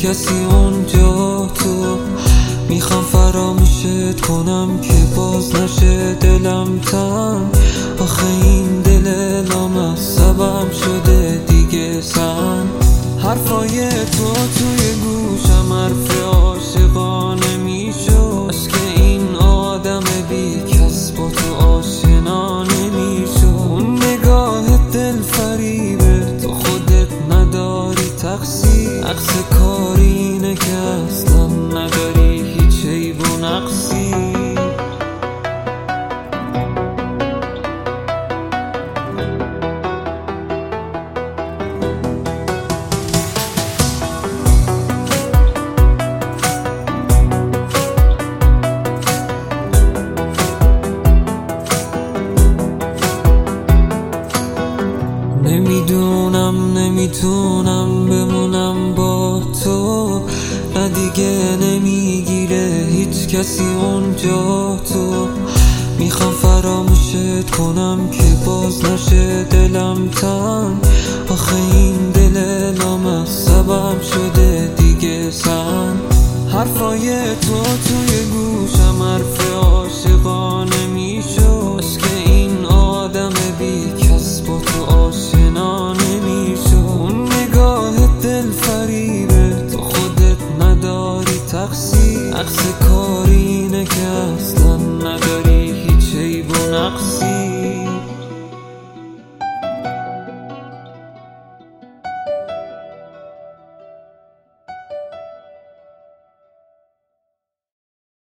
کسی اونجا تو. میخوام فراموشت کنم که باز نشه دلم تنگ. آخه این دل لامصبم شده دیگه سنگ. حرفای تو توی گوشم حرف عاشقانه میشد. که این آدم بی کس با تو آشنا نمیشد. اون نگاه دل فریبه تو خودت نداری تقصیر. عکس کارینه که اصلا نداری هیچ عیب و نقصی. نمیتونم بمونم با تو. نه دیگه نمیگیره هیچ کسی اونجا تو. میخوام فراموشت کنم که باز نشه دلم تنگ. آخه این دل لامصبم شده دیگه سنگ. حرفای تو توی گوشم حرف عاشقانه میشد. که این آدم بی کس با تو آشنا نمیشد. اون نگاه دل فریبه تو خودت نداری تقصیر. عکس